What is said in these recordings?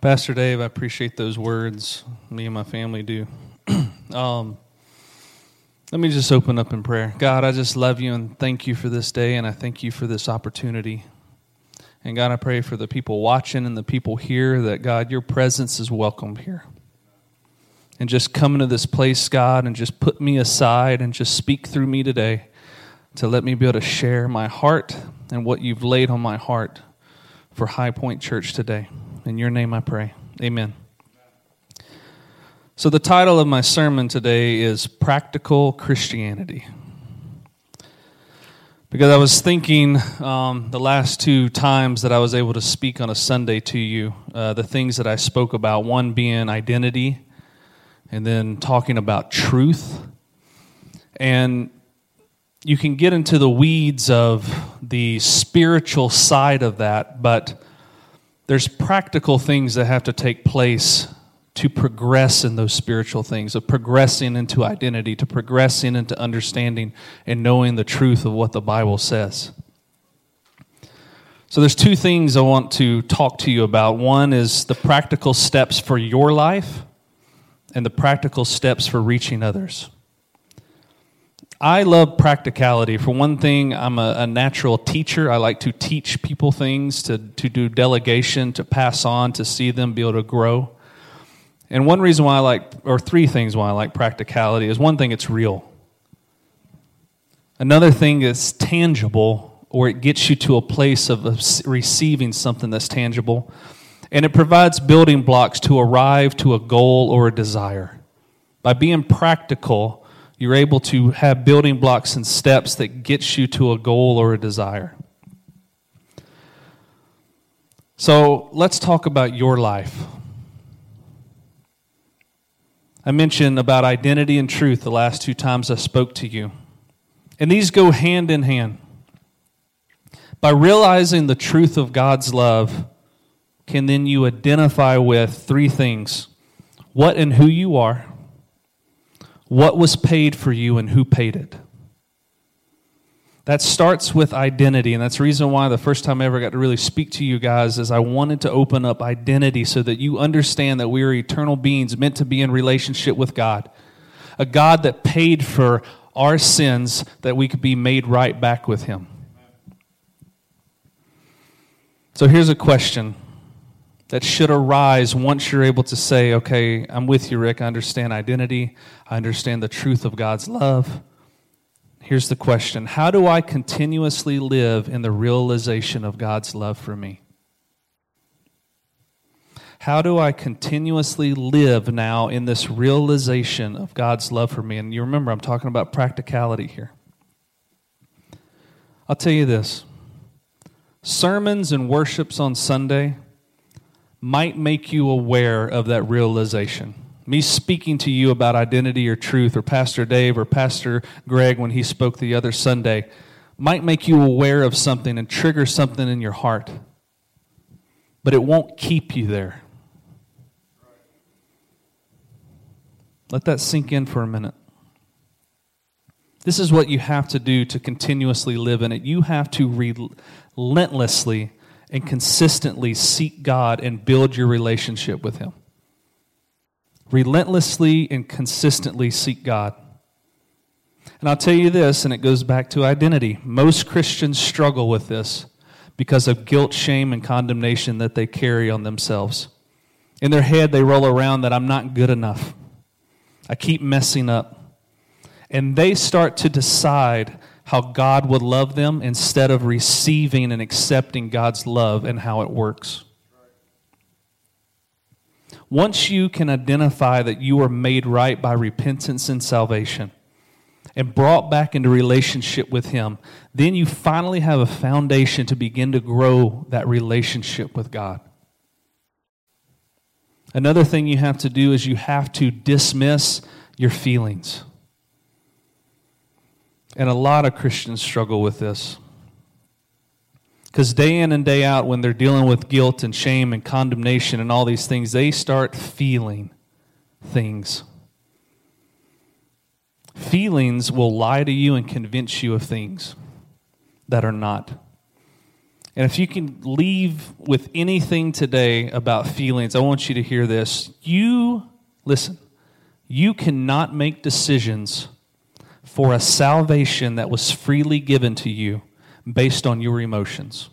Pastor Dave, I appreciate those words. Me and my family do. Let me just open up in prayer. God, I just love you and thank you for this day, and I thank you for this opportunity. And God, I pray for the people watching and the people here that, God, your presence is welcome here. And just come into this place, God, and just put me aside and just speak through me today to let me be able to share my heart and what you've laid on my heart for High Point Church today. In your name I pray. Amen. So the title of my sermon today is Practical Christianity. Because I was thinking the last two times that I was able to speak on a Sunday to you, the things that I spoke about, one being identity, and then talking about truth. And you can get into the weeds of the spiritual side of that, but there's practical things that have to take place to progress in those spiritual things, of progressing into identity, to progressing into understanding and knowing the truth of what the Bible says. So there's two things I want to talk to you about. One is the practical steps for your life and the practical steps for reaching others. I love practicality. For one thing, I'm a natural teacher. I like to teach people things, to do delegation, to pass on, to see them be able to grow. And one reason why I like, or three things why I like practicality is, one thing, it's real. Another thing is tangible, or it gets you to a place of receiving something that's tangible. And it provides building blocks to arrive to a goal or a desire. By being practical, you're able to have building blocks and steps that gets you to a goal or a desire. So let's talk about your life. I mentioned about identity and truth the last two times I spoke to you. And these go hand in hand. By realizing the truth of God's love, can then you identify with three things: what and who you are, what was paid for you, and who paid it. That starts with identity, and that's the reason why the first time I ever got to really speak to you guys is I wanted to open up identity so that you understand that we are eternal beings meant to be in relationship with God. A God that paid for our sins that we could be made right back with Him. So here's a question that should arise once you're able to say, okay, I'm with you, Rick. I understand identity. I understand the truth of God's love. Here's the question: how do I continuously live in the realization of God's love for me? How do I continuously live now in this realization of God's love for me? And you remember, I'm talking about practicality here. I'll tell you this. Sermons and worships on Sunday might make you aware of that realization. Me speaking to you about identity or truth, or Pastor Dave or Pastor Greg when he spoke the other Sunday, might make you aware of something and trigger something in your heart. But it won't keep you there. Let that sink in for a minute. This is what you have to do to continuously live in it. You have to relentlessly and consistently seek God and build your relationship with Him. Relentlessly and consistently seek God. And I'll tell you this, and it goes back to identity. Most Christians struggle with this because of guilt, shame, and condemnation that they carry on themselves. In their head, they roll around that I'm not good enough. I keep messing up. And they start to decide how God would love them instead of receiving and accepting God's love and how it works. Once you can identify that you are made right by repentance and salvation and brought back into relationship with Him, then you finally have a foundation to begin to grow that relationship with God. Another thing you have to do is you have to dismiss your feelings. And a lot of Christians struggle with this. Because day in and day out, when they're dealing with guilt and shame and condemnation and all these things, they start feeling things. Feelings will lie to you and convince you of things that are not. And if you can leave with anything today about feelings, I want you to hear this. Listen, you cannot make decisions for a salvation that was freely given to you based on your emotions.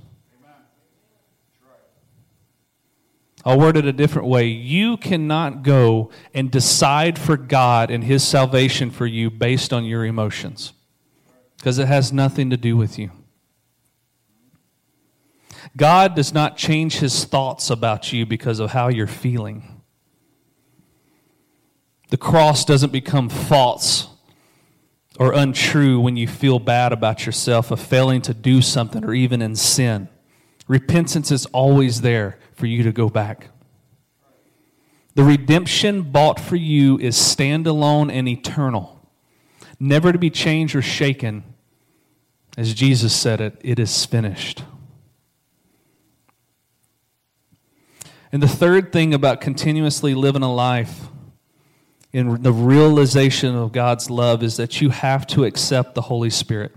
I'll word it a different way. You cannot go and decide for God and His salvation for you based on your emotions, because it has nothing to do with you. God does not change His thoughts about you because of how you're feeling. The cross doesn't become false or untrue when you feel bad about yourself of failing to do something or even in sin. Repentance is always there for you to go back. The redemption bought for you is standalone and eternal, never to be changed or shaken. As Jesus said it, it is finished. And the third thing about continuously living a life in the realization of God's love is that you have to accept the Holy Spirit.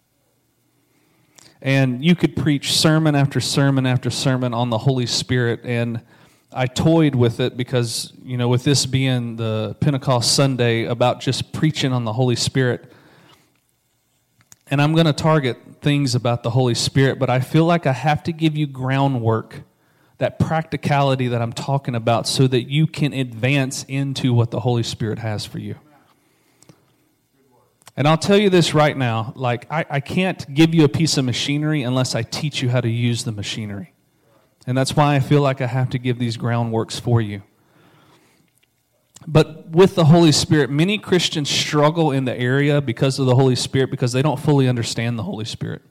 And you could preach sermon after sermon after sermon on the Holy Spirit, and I toyed with it because, with this being the Pentecost Sunday, about just preaching on the Holy Spirit. And I'm going to target things about the Holy Spirit, but I feel like I have to give you groundwork, that practicality that I'm talking about, so that you can advance into what the Holy Spirit has for you. And I'll tell you this right now, I can't give you a piece of machinery unless I teach you how to use the machinery. And that's why I feel like I have to give these groundworks for you. But with the Holy Spirit, many Christians struggle in the area because of the Holy Spirit, because they don't fully understand the Holy Spirit.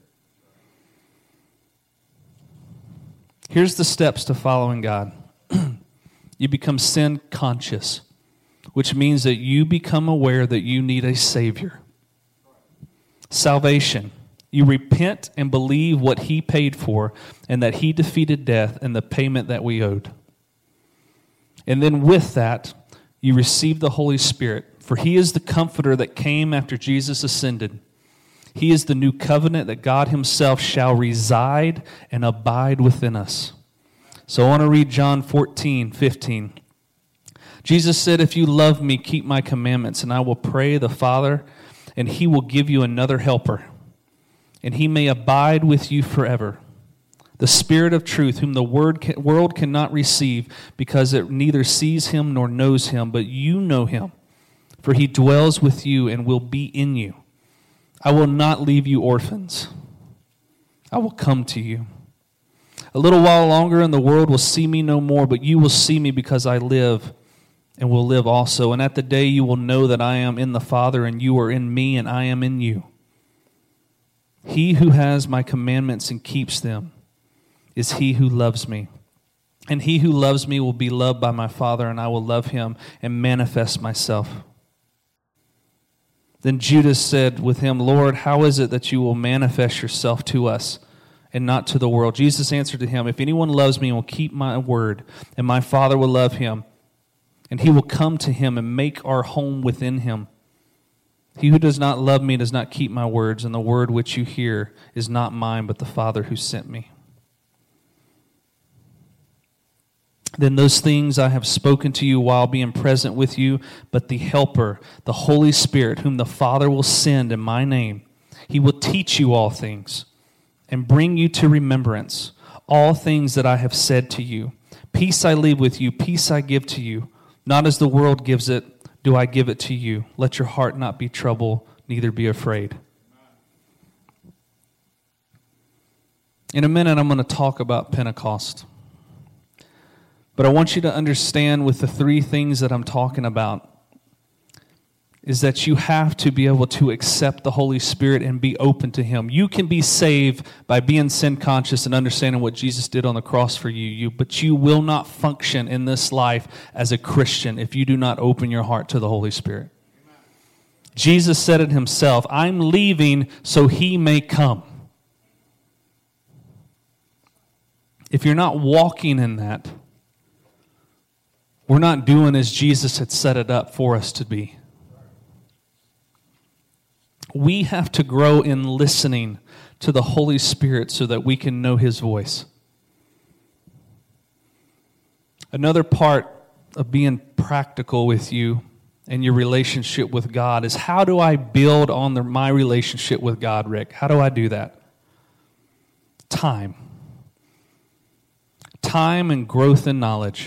Here's the steps to following God. You become sin conscious, which means that you become aware that you need a Savior. Salvation. You repent and believe what He paid for and that He defeated death and the payment that we owed. And then with that, you receive the Holy Spirit, for He is the comforter that came after Jesus ascended. He is the new covenant that God Himself shall reside and abide within us. So I want to read John 14:15. Jesus said, "If you love me, keep my commandments, and I will pray the Father, and He will give you another helper, and He may abide with you forever. The Spirit of truth, whom the world cannot receive, because it neither sees Him nor knows Him, but you know Him, for He dwells with you and will be in you. I will not leave you orphans. I will come to you. A little while longer and the world will see me no more, but you will see me because I live and will live also. And at the day you will know that I am in the Father and you are in me and I am in you. He who has my commandments and keeps them is he who loves me. And he who loves me will be loved by my Father, and I will love him and manifest myself." Then Judas said with him, "Lord, how is it that you will manifest yourself to us and not to the world?" Jesus answered to him, "If anyone loves me and will keep my word, and my Father will love him, and he will come to him and make our home within him. He who does not love me does not keep my words, and the word which you hear is not mine, but the Father who sent me. Then those things I have spoken to you while being present with you, but the Helper, the Holy Spirit, whom the Father will send in my name, He will teach you all things and bring you to remembrance all things that I have said to you. Peace I leave with you, peace I give to you. Not as the world gives it, do I give it to you. Let your heart not be troubled, neither be afraid." In a minute, I'm going to talk about Pentecost. But I want you to understand with the three things that I'm talking about is that you have to be able to accept the Holy Spirit and be open to Him. You can be saved by being sin conscious and understanding what Jesus did on the cross for you, but you will not function in this life as a Christian if you do not open your heart to the Holy Spirit. Amen. Jesus said it Himself, "I'm leaving so He may come." If you're not walking in that, we're not doing as Jesus had set it up for us to be. We have to grow in listening to the Holy Spirit so that we can know His voice. Another part of being practical with you and your relationship with God is, how do I build on my relationship with God, Rick? How do I do that? Time. Time and growth in knowledge.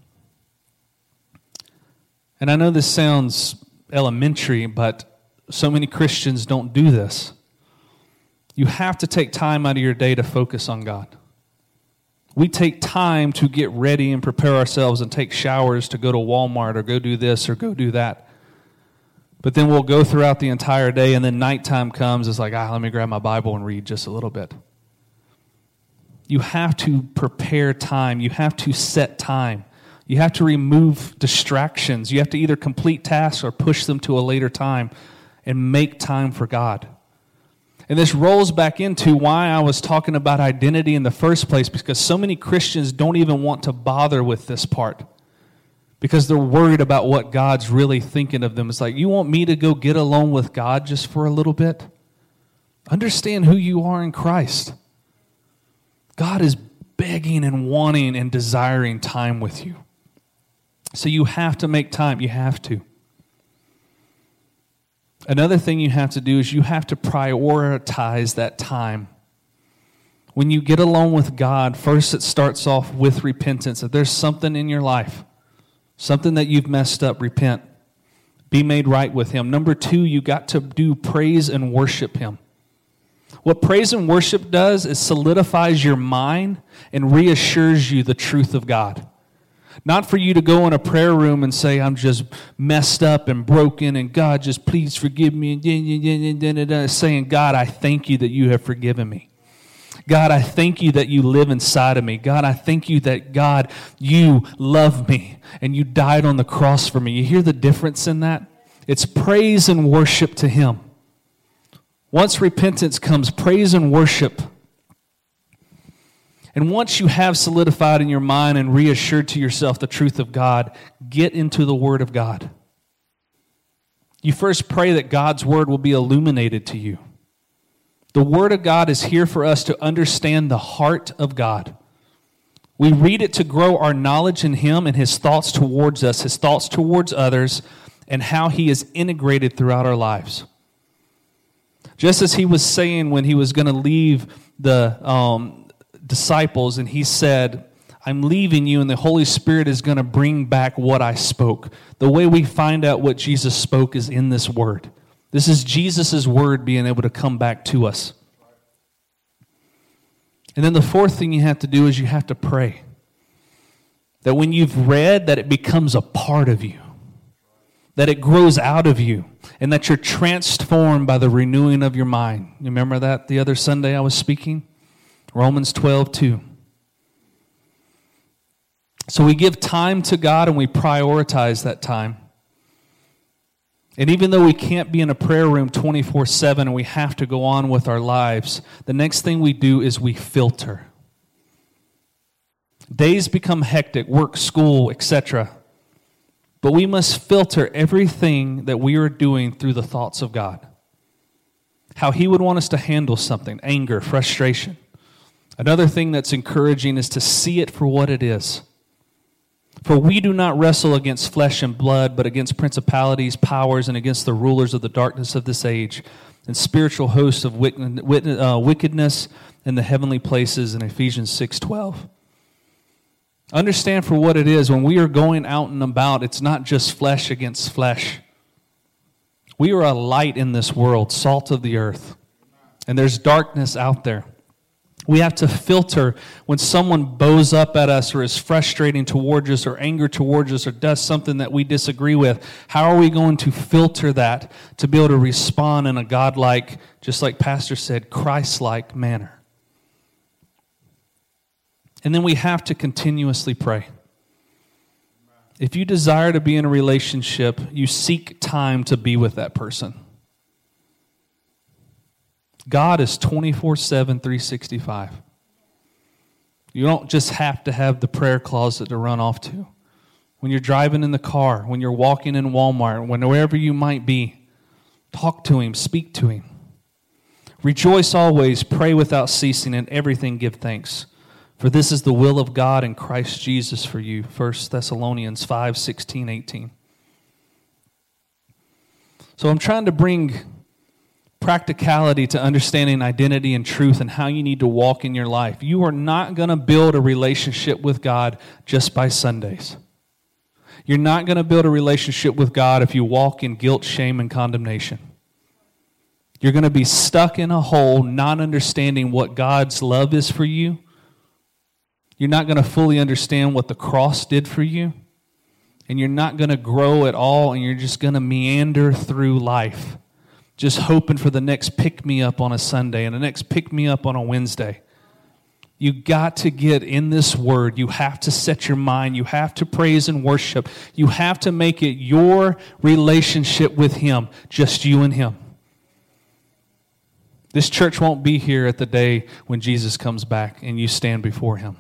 And I know this sounds elementary, but so many Christians don't do this. You have to take time out of your day to focus on God. We take time to get ready and prepare ourselves and take showers to go to Walmart or go do this or go do that. But then we'll go throughout the entire day, and then nighttime comes. It's like, let me grab my Bible and read just a little bit. You have to prepare time. You have to set time. You have to remove distractions. You have to either complete tasks or push them to a later time and make time for God. And this rolls back into why I was talking about identity in the first place, because so many Christians don't even want to bother with this part because they're worried about what God's really thinking of them. It's like, you want me to go get alone with God just for a little bit? Understand who you are in Christ. God is begging and wanting and desiring time with you. So you have to make time. You have to. Another thing you have to do is you have to prioritize that time. When you get alone with God, first it starts off with repentance. If there's something in your life, something that you've messed up, repent. Be made right with Him. Number 2, you got to do praise and worship Him. What praise and worship does is solidifies your mind and reassures you the truth of God. Not for you to go in a prayer room and say, I'm just messed up and broken, and God, just please forgive me. And saying, God, I thank you that you have forgiven me. God, I thank you that you live inside of me. God, I thank you that, God, you love me and you died on the cross for me. You hear the difference in that? It's praise and worship to Him. Once repentance comes, praise and worship. And once you have solidified in your mind and reassured to yourself the truth of God, get into the Word of God. You first pray that God's Word will be illuminated to you. The Word of God is here for us to understand the heart of God. We read it to grow our knowledge in Him and His thoughts towards us, His thoughts towards others, and how He is integrated throughout our lives. Just as He was saying when He was going to leave the disciples, and He said, I'm leaving you, and the Holy Spirit is going to bring back what I spoke. The way we find out what Jesus spoke is in this Word. This is Jesus' Word being able to come back to us. And then the fourth thing you have to do is you have to pray. That when you've read, that it becomes a part of you. That it grows out of you. And that you're transformed by the renewing of your mind. You remember that the other Sunday I was speaking? Romans 12:2. So we give time to God and we prioritize that time. And even though we can't be in a prayer room 24/7 and we have to go on with our lives, the next thing we do is we filter. Days become hectic, work, school, etc. But we must filter everything that we are doing through the thoughts of God. How He would want us to handle something, anger, frustration. Another thing that's encouraging is to see it for what it is. For we do not wrestle against flesh and blood, but against principalities, powers, and against the rulers of the darkness of this age, and spiritual hosts of wickedness in the heavenly places in Ephesians 6:12. Understand for what it is, when we are going out and about, it's not just flesh against flesh. We are a light in this world, salt of the earth. And there's darkness out there. We have to filter when someone bows up at us or is frustrating towards us or anger towards us or does something that we disagree with. How are we going to filter that to be able to respond in a God-like, just like Pastor said, Christ-like manner? And then we have to continuously pray. If you desire to be in a relationship, you seek time to be with that person. God is 24/7, 365. You don't just have to have the prayer closet to run off to. When you're driving in the car, when you're walking in Walmart, wherever you might be, talk to Him, speak to Him. Rejoice always, pray without ceasing, and everything give thanks. For this is the will of God in Christ Jesus for you. 1 Thessalonians 5, 16, 18. So I'm trying to bring practicality to understanding identity and truth and how you need to walk in your life. You are not going to build a relationship with God just by Sundays. You're not going to build a relationship with God if you walk in guilt, shame, and condemnation. You're going to be stuck in a hole, not understanding what God's love is for you. You're not going to fully understand what the cross did for you. And you're not going to grow at all, and you're just going to meander through life, just hoping for the next pick-me-up on a Sunday and the next pick-me-up on a Wednesday. You got to get in this Word. You have to set your mind. You have to praise and worship. You have to make it your relationship with Him, just you and Him. This church won't be here at the day when Jesus comes back and you stand before Him.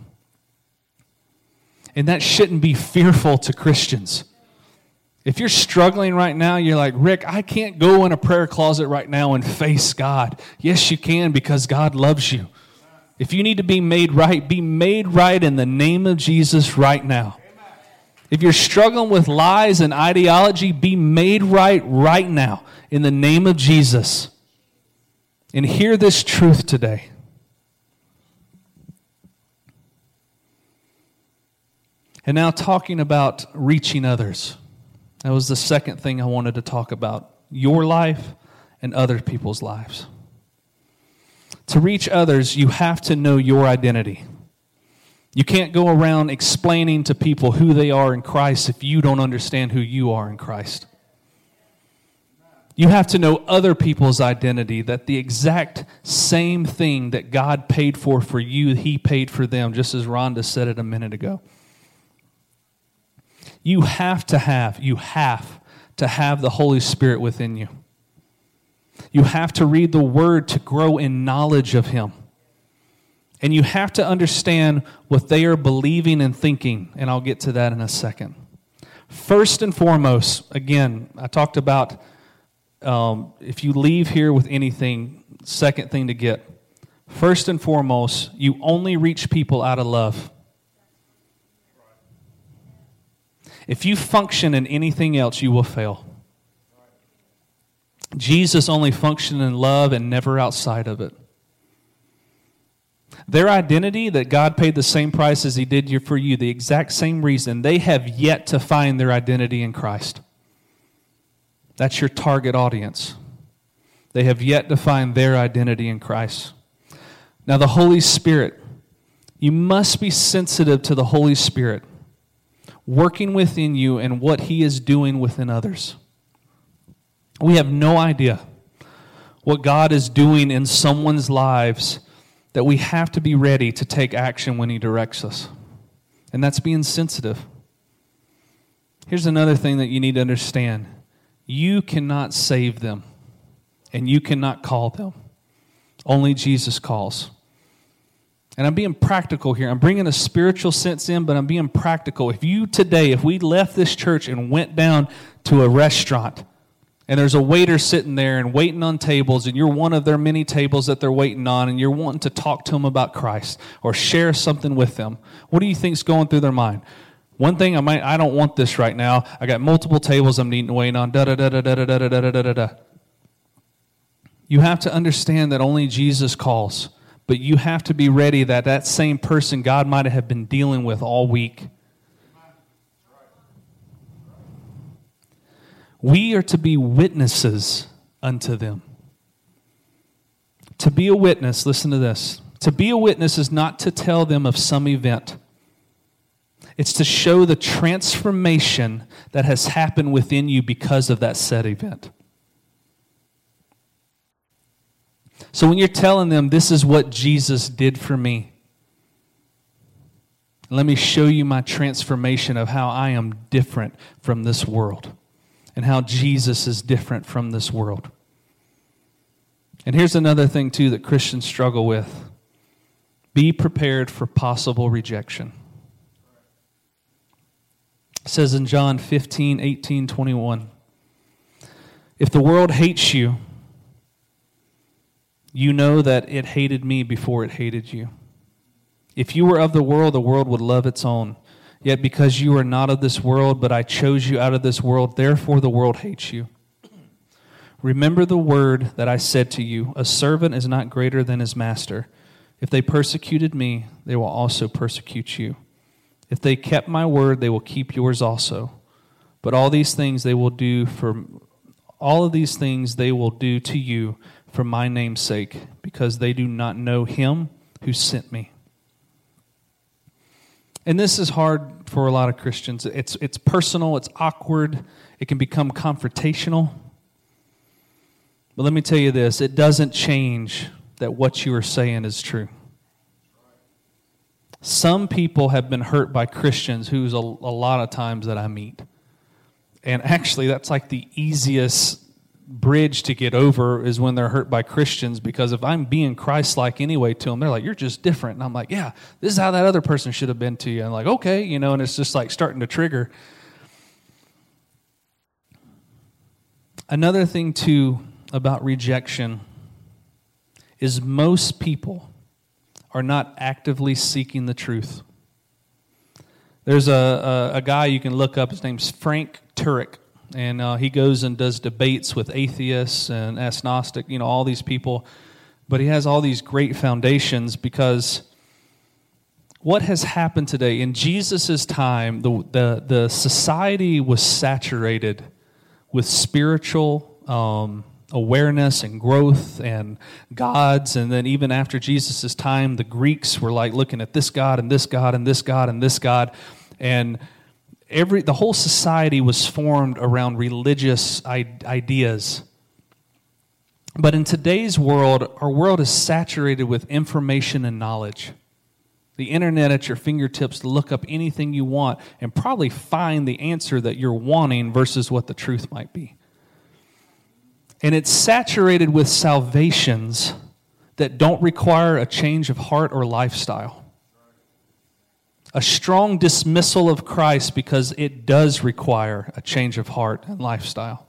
And that shouldn't be fearful to Christians. If you're struggling right now, you're like, Rick, I can't go in a prayer closet right now and face God. Yes, you can, because God loves you. If you need to be made right in the name of Jesus right now. If you're struggling with lies and ideology, be made right now in the name of Jesus. And hear this truth today. And now talking about reaching others. That was the second thing I wanted to talk about. Your life and other people's lives. To reach others, you have to know your identity. You can't go around explaining to people who they are in Christ if you don't understand who you are in Christ. You have to know other people's identity, that the exact same thing that God paid for you, He paid for them, just as Rhonda said it a minute ago. You have to have the Holy Spirit within you. You have to read the Word to grow in knowledge of Him. And you have to understand what they are believing and thinking, and I'll get to that in a second. First and foremost, again, I talked about if you leave here with anything, second thing to get. First and foremost, you only reach people out of love. If you function in anything else, you will fail. Jesus only functioned in love and never outside of it. Their identity, that God paid the same price as He did for you, the exact same reason, they have yet to find their identity in Christ. That's your target audience. They have yet to find their identity in Christ. Now the Holy Spirit, you must be sensitive to the Holy Spirit working within you and what He is doing within others. We have no idea what God is doing in someone's lives, that we have to be ready to take action when He directs us. And that's being sensitive. Here's another thing that you need to understand. You cannot save them, and you cannot call them. Only Jesus calls. And I'm being practical here. I'm bringing a spiritual sense in, but I'm being practical. If we left this church and went down to a restaurant, and there's a waiter sitting there and waiting on tables, and you're one of their many tables that they're waiting on, and you're wanting to talk to them about Christ or share something with them, what do you think's going through their mind? One thing, I don't want this right now. I got multiple tables I'm waiting on. Da-da-da-da-da-da-da-da-da-da-da. You have to understand that only Jesus calls. But you have to be ready that same person God might have been dealing with all week. We are to be witnesses unto them. To be a witness, listen to this. To be a witness is not to tell them of some event. It's to show the transformation that has happened within you because of that said event. So when you're telling them, this is what Jesus did for me, let me show you my transformation of how I am different from this world and how Jesus is different from this world. And here's another thing, too, that Christians struggle with. Be prepared for possible rejection. It says in John 15, 18, 21, if the world hates you, You know that it hated me before it hated you. If you were of the world would love its own. Yet because you are not of this world, but I chose you out of this world, therefore the world hates you. Remember the word that I said to you, a servant is not greater than his master. If they persecuted me, they will also persecute you. If they kept my word, they will keep yours also. But all of these things they will do to you for my name's sake, because they do not know him who sent me. And this is hard for a lot of Christians. It's personal, it's awkward, it can become confrontational. But let me tell you this, it doesn't change that what you are saying is true. Some people have been hurt by Christians who's a lot of times that I meet. And actually, that's like the easiest bridge to get over is when they're hurt by Christians, because if I'm being Christ-like anyway to them, they're like, you're just different. And I'm like, yeah, this is how that other person should have been to you. And I'm like, okay, and it's just like starting to trigger. Another thing, too, about rejection is most people are not actively seeking the truth. There's a guy you can look up, his name's Frank Turek. And he goes and does debates with atheists and agnostic, all these people. But he has all these great foundations, because what has happened today, in Jesus' time, the society was saturated with spiritual awareness and growth and gods. And then even after Jesus' time, the Greeks were like looking at this God and this God and this God and this God. And the whole society was formed around religious ideas. But in today's world, our world is saturated with information and knowledge. The internet at your fingertips to look up anything you want and probably find the answer that you're wanting versus what the truth might be. And it's saturated with salvations that don't require a change of heart or lifestyle. A strong dismissal of Christ because it does require a change of heart and lifestyle.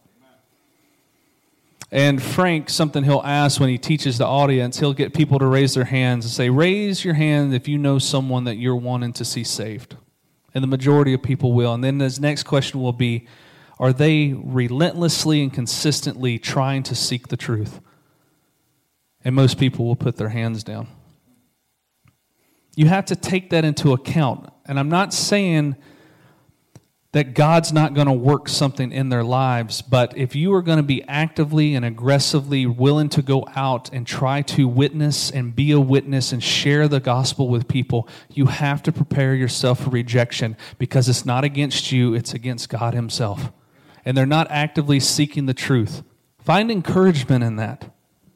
And Frank, something he'll ask when he teaches the audience, he'll get people to raise their hands and say, raise your hand if you know someone that you're wanting to see saved. And the majority of people will. And then his next question will be, are they relentlessly and consistently trying to seek the truth? And most people will put their hands down. You have to take that into account. And I'm not saying that God's not going to work something in their lives, but if you are going to be actively and aggressively willing to go out and try to witness and be a witness and share the gospel with people, you have to prepare yourself for rejection, because it's not against you, it's against God himself. And they're not actively seeking the truth. Find encouragement in that.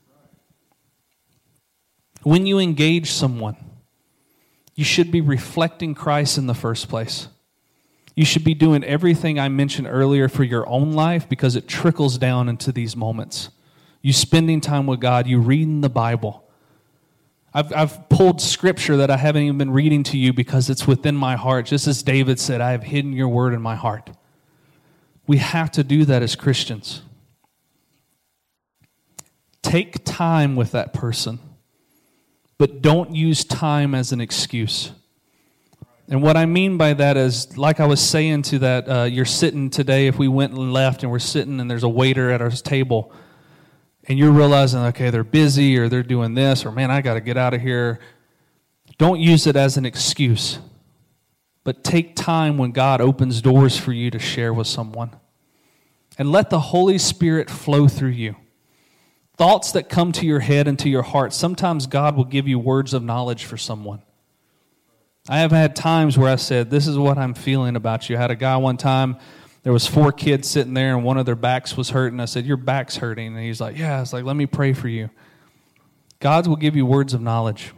When you engage someone, you should be reflecting Christ in the first place. You should be doing everything I mentioned earlier for your own life, because it trickles down into these moments. You spending time with God, you reading the Bible. I've pulled scripture that I haven't even been reading to you because it's within my heart. Just as David said, I have hidden your word in my heart. We have to do that as Christians. Take time with that person. But don't use time as an excuse. And what I mean by that is, like I was saying to that, you're sitting today, if we went and left and we're sitting and there's a waiter at our table, and you're realizing, okay, they're busy or they're doing this, or man, I got to get out of here. Don't use it as an excuse. But take time when God opens doors for you to share with someone. And let the Holy Spirit flow through you. Thoughts that come to your head and to your heart, sometimes God will give you words of knowledge for someone. I have had times where I said, this is what I'm feeling about you. I had a guy one time, there was 4 kids sitting there and one of their backs was hurting. I said, your back's hurting. And he's like, yeah. I was like, let me pray for you. God will give you words of knowledge.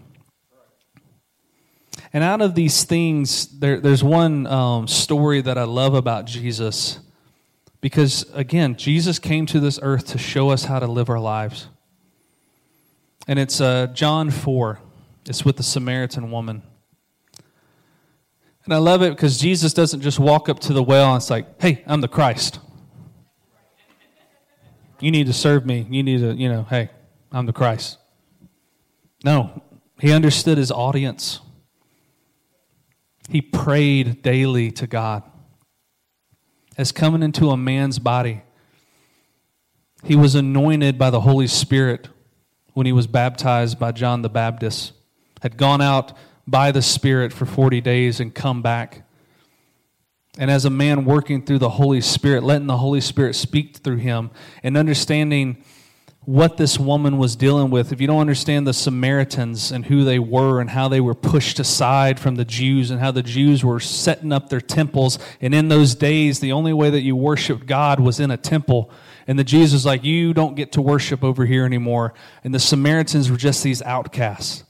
And out of these things, there's one story that I love about Jesus. Because, again, Jesus came to this earth to show us how to live our lives. And it's John 4. It's with the Samaritan woman. And I love it because Jesus doesn't just walk up to the well and it's like, hey, I'm the Christ. You need to serve me. You need to, hey, I'm the Christ. No, he understood his audience. He prayed daily to God. As coming into a man's body, he was anointed by the Holy Spirit when he was baptized by John the Baptist, had gone out by the Spirit for 40 days and come back. And as a man working through the Holy Spirit, letting the Holy Spirit speak through him and understanding what this woman was dealing with. If you don't understand the Samaritans and who they were and how they were pushed aside from the Jews and how the Jews were setting up their temples, and in those days the only way that you worshiped God was in a temple, and the Jews was like, you don't get to worship over here anymore, and the Samaritans were just these outcasts.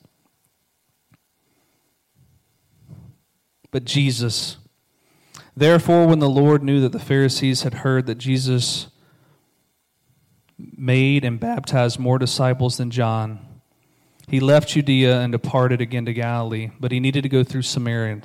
But Jesus, therefore, when the Lord knew that the Pharisees had heard that Jesus made and baptized more disciples than John, he left Judea and departed again to Galilee, but he needed to go through Samaria.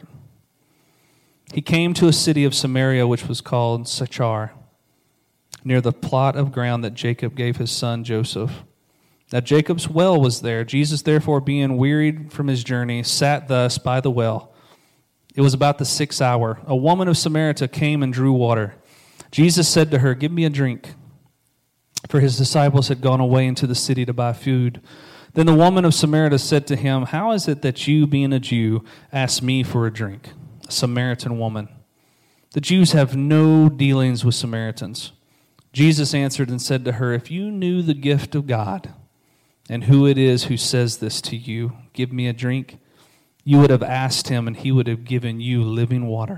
He came to a city of Samaria which was called Sychar, near the plot of ground that Jacob gave his son Joseph. Now Jacob's well was there. Jesus, therefore, being wearied from his journey, sat thus by the well. It was about the 6th hour. A woman of Samaria came and drew water. Jesus said to her, "Give me a drink." For his disciples had gone away into the city to buy food. Then the woman of Samaria said to him, "How is it that you, being a Jew, ask me for a drink, a Samaritan woman? The Jews have no dealings with Samaritans." Jesus answered and said to her, "If you knew the gift of God and who it is who says this to you, 'Give me a drink,' you would have asked him, and he would have given you living water."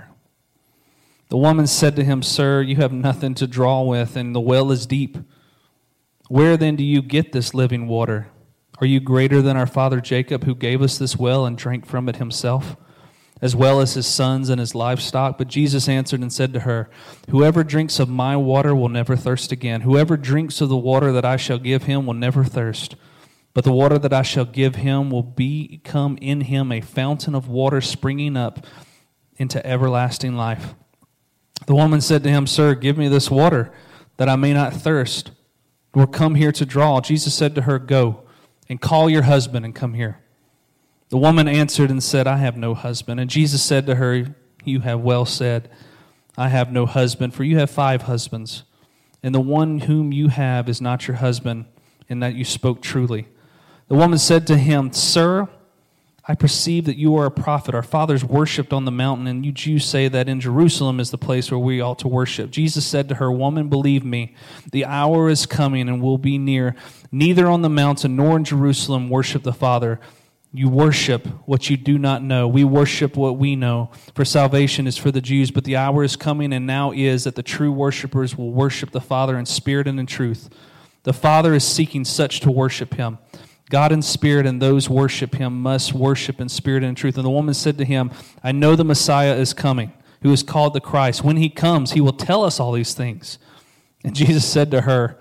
The woman said to him, "Sir, you have nothing to draw with, and the well is deep. Where then do you get this living water? Are you greater than our father Jacob, who gave us this well and drank from it himself, as well as his sons and his livestock?" But Jesus answered and said to her, "Whoever drinks of my water will never thirst again. Whoever drinks of the water that I shall give him will never thirst. But the water that I shall give him will become in him a fountain of water springing up into everlasting life." The woman said to him, "Sir, give me this water, that I may not thirst, nor come here to draw." Jesus said to her, "Go and call your husband and come here." The woman answered and said, "I have no husband." And Jesus said to her, "You have well said, 'I have no husband,' for you have 5 husbands, and the one whom you have is not your husband, and that you spoke truly." The woman said to him, "Sir, I perceive that you are a prophet. Our fathers worshipped on the mountain, and you Jews say that in Jerusalem is the place where we ought to worship." Jesus said to her, "Woman, believe me, the hour is coming and will be near, neither on the mountain nor in Jerusalem worship the Father. You worship what you do not know. We worship what we know, for salvation is for the Jews. But the hour is coming and now is that the true worshipers will worship the Father in spirit and in truth. The Father is seeking such to worship him. God in spirit, and those worship him must worship in spirit and in truth." And the woman said to him, "I know the Messiah is coming, who is called the Christ. When he comes, he will tell us all these things." And Jesus said to her,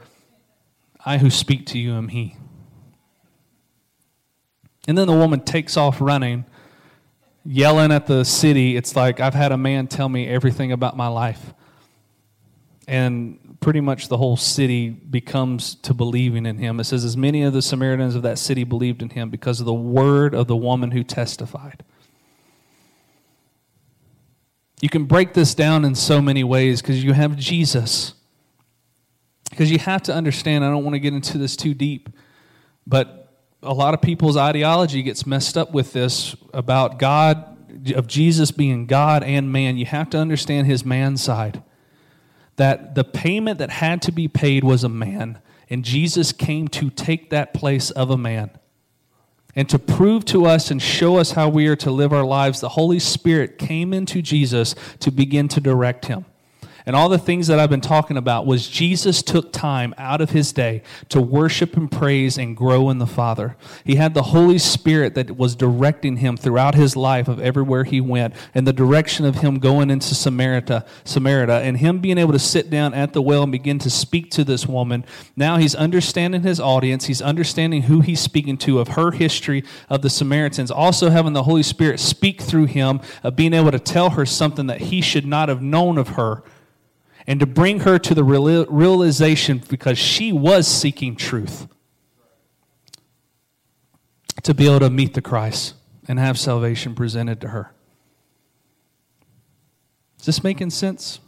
"I who speak to you am he." And then the woman takes off running, yelling at the city. It's like, "I've had a man tell me everything about my life." And pretty much the whole city becomes to believing in him. It says, as many of the Samaritans of that city believed in him because of the word of the woman who testified. You can break this down in so many ways because you have Jesus. Because you have to understand, I don't want to get into this too deep, but a lot of people's ideology gets messed up with this about God, of Jesus being God and man. You have to understand his man side. That the payment that had to be paid was a man, and Jesus came to take that place of a man. And to prove to us and show us how we are to live our lives, the Holy Spirit came into Jesus to begin to direct him. And all the things that I've been talking about was Jesus took time out of his day to worship and praise and grow in the Father. He had the Holy Spirit that was directing him throughout his life of everywhere he went, and the direction of him going into Samaria, and him being able to sit down at the well and begin to speak to this woman. Now he's understanding his audience. He's understanding who he's speaking to, of her history of the Samaritans. Also having the Holy Spirit speak through him, of being able to tell her something that he should not have known of her. And to bring her to the realization, because she was seeking truth. to be able to meet the Christ and have salvation presented to her. Is this making sense?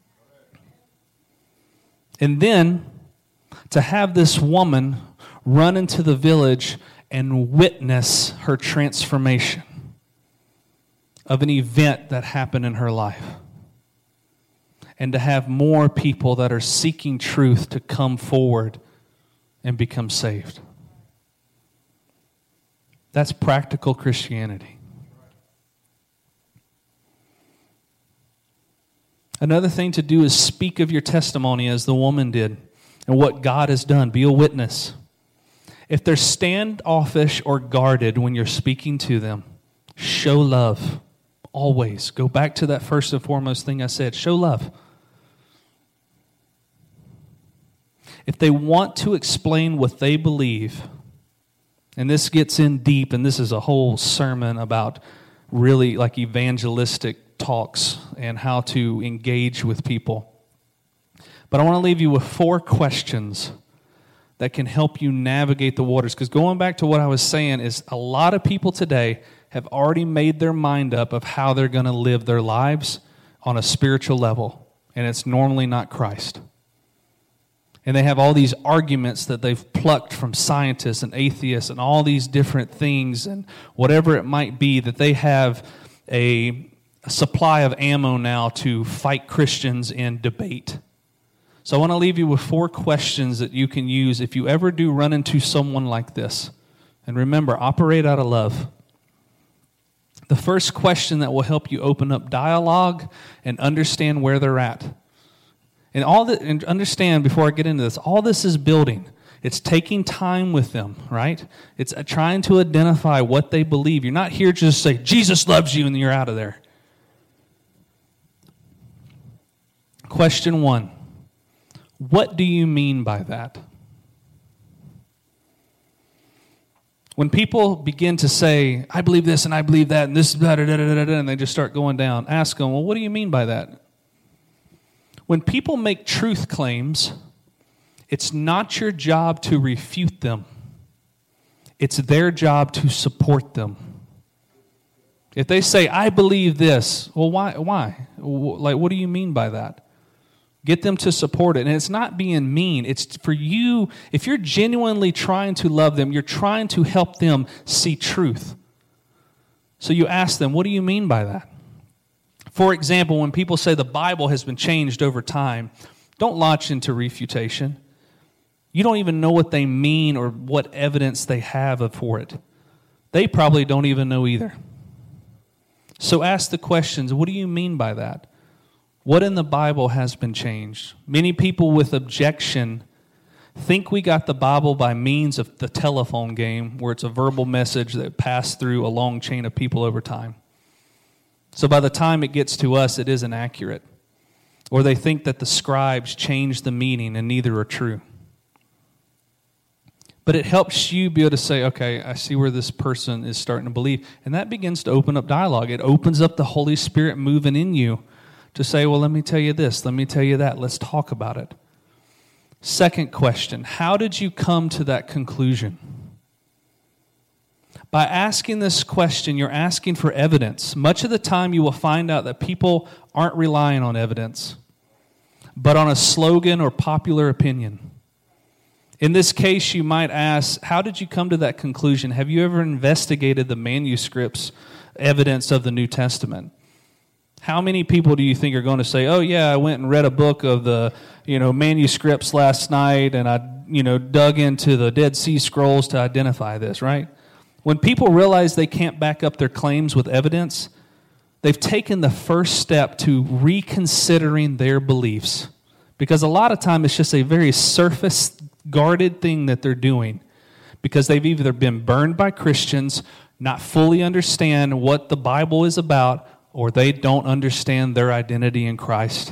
And then to have this woman run into the village and witness her transformation of an event that happened in her life. And to have more people that are seeking truth to come forward and become saved. That's practical Christianity. Another thing to do is speak of your testimony as the woman did and what God has done. Be a witness. If they're standoffish or guarded when you're speaking to them, show love. Always. Go back to that first and foremost thing I said. Show love. If they want to explain what they believe, and this gets in deep, and this is a whole sermon about really like evangelistic talks and how to engage with people. But I want to leave you with 4 questions that can help you navigate the waters. Because going back to what I was saying is a lot of people today have already made their mind up of how they're going to live their lives on a spiritual level. And it's normally not Christ. And they have all these arguments that they've plucked from scientists and atheists and all these different things and whatever it might be, that they have a supply of ammo now to fight Christians in debate. So I want to leave you with 4 questions that you can use if you ever do run into someone like this. And remember, operate out of love. The first question that will help you open up dialogue and understand where they're at. And understand, before I get into this, all this is building. It's taking time with them, right? It's trying to identify what they believe. You're not here just to say, Jesus loves you, and you're out of there. Question 1. What do you mean by that? When people begin to say, I believe this and I believe that and this, and they just start going down, ask them, well, what do you mean by that? When people make truth claims, it's not your job to refute them. It's their job to support them. If they say, I believe this, well, why? Like, what do you mean by that? Get them to support it. And it's not being mean. It's for you, if you're genuinely trying to love them, you're trying to help them see truth. So you ask them, what do you mean by that? For example, when people say the Bible has been changed over time, don't launch into refutation. You don't even know what they mean or what evidence they have for it. They probably don't even know either. So ask the questions, what do you mean by that? What in the Bible has been changed? Many people with objection think we got the Bible by means of the telephone game, where it's a verbal message that passed through a long chain of people over time. So by the time it gets to us, it isn't accurate. Or they think that the scribes changed the meaning, and neither are true. But it helps you be able to say, okay, I see where this person is starting to believe. And that begins to open up dialogue. It opens up the Holy Spirit moving in you to say, well, let me tell you this, let me tell you that, let's talk about it. Second question, how did you come to that conclusion? By asking this question, you're asking for evidence. Much of the time you will find out that people aren't relying on evidence, but on a slogan or popular opinion. In this case, you might ask, how did you come to that conclusion? Have you ever investigated the manuscripts, evidence of the New Testament? How many people do you think are going to say, oh yeah, I went and read a book of the, manuscripts last night, and I, dug into the Dead Sea Scrolls to identify this, right? When people realize they can't back up their claims with evidence, they've taken the first step to reconsidering their beliefs. Because a lot of time it's just a very surface guarded thing that they're doing, because they've either been burned by Christians, not fully understand what the Bible is about, or they don't understand their identity in Christ.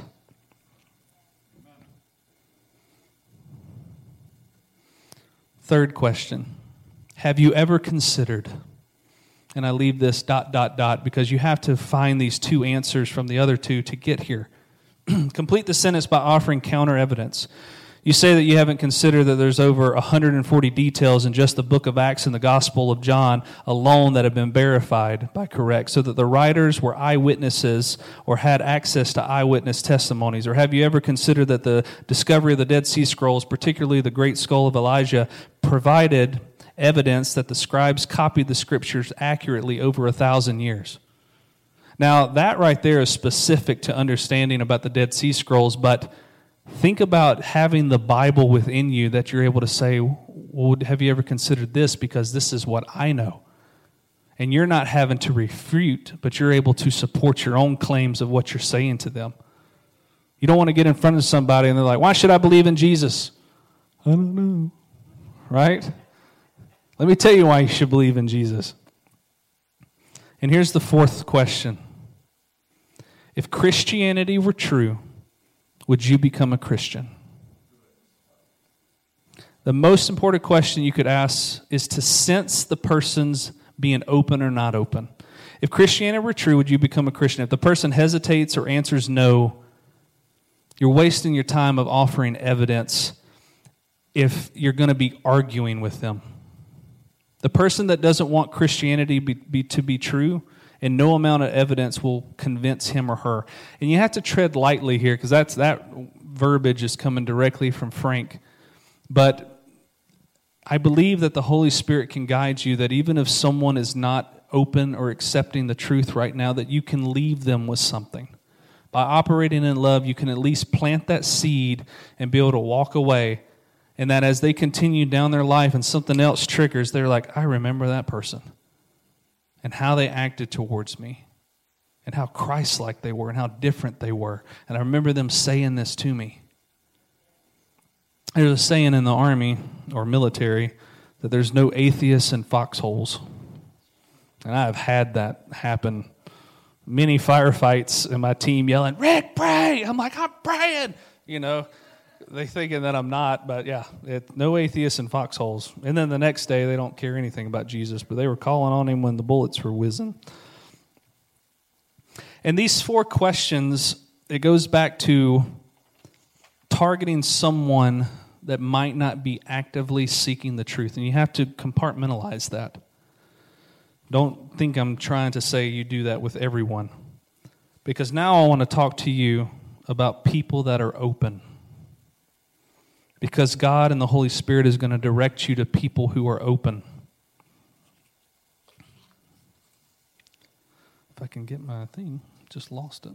Third question, have you ever considered, and I leave this ... because you have to find these 2 answers from the other 2 to get here. Complete the sentence by offering counter evidence. You say that you haven't considered that there's over 140 details in just the book of Acts and the Gospel of John alone that have been verified by correct, so that the writers were eyewitnesses or had access to eyewitness testimonies. Or have you ever considered that the discovery of the Dead Sea Scrolls, particularly the Great Scroll of Elijah, provided evidence that the scribes copied the scriptures accurately over 1,000 years? Now, that right there is specific to understanding about the Dead Sea Scrolls, but think about having the Bible within you that you're able to say, well, have you ever considered this? Because this is what I know. And you're not having to refute, but you're able to support your own claims of what you're saying to them. You don't want to get in front of somebody and they're like, why should I believe in Jesus? I don't know. Right? Let me tell you why you should believe in Jesus. And here's the fourth question. If Christianity were true, would you become a Christian? The most important question you could ask is to sense the person's being open or not open. If Christianity were true, would you become a Christian? If the person hesitates or answers no, you're wasting your time of offering evidence if you're going to be arguing with them. The person that doesn't want Christianity to be true, and no amount of evidence will convince him or her. And you have to tread lightly here, because that verbiage is coming directly from Frank. But I believe that the Holy Spirit can guide you, that even if someone is not open or accepting the truth right now, that you can leave them with something. By operating in love, you can at least plant that seed and be able to walk away. And that as they continue down their life and something else triggers, they're like, I remember that person. And how they acted towards me. And how Christ-like they were and how different they were. And I remember them saying this to me. There's a saying in the army or military that there's no atheists in foxholes. And I have had that happen. Many firefights and my team yelling, Rick, pray! I'm like, I'm praying! You know, they thinking that I'm not, but yeah, no atheists in foxholes. And then the next day, they don't care anything about Jesus, but they were calling on him when the bullets were whizzing. And these four questions, it goes back to targeting someone that might not be actively seeking the truth. And you have to compartmentalize that. Don't think I'm trying to say you do that with everyone. Because now I want to talk to you about people that are open. Because God and the Holy Spirit is going to direct you to people who are open. If I can get my thing, just lost it.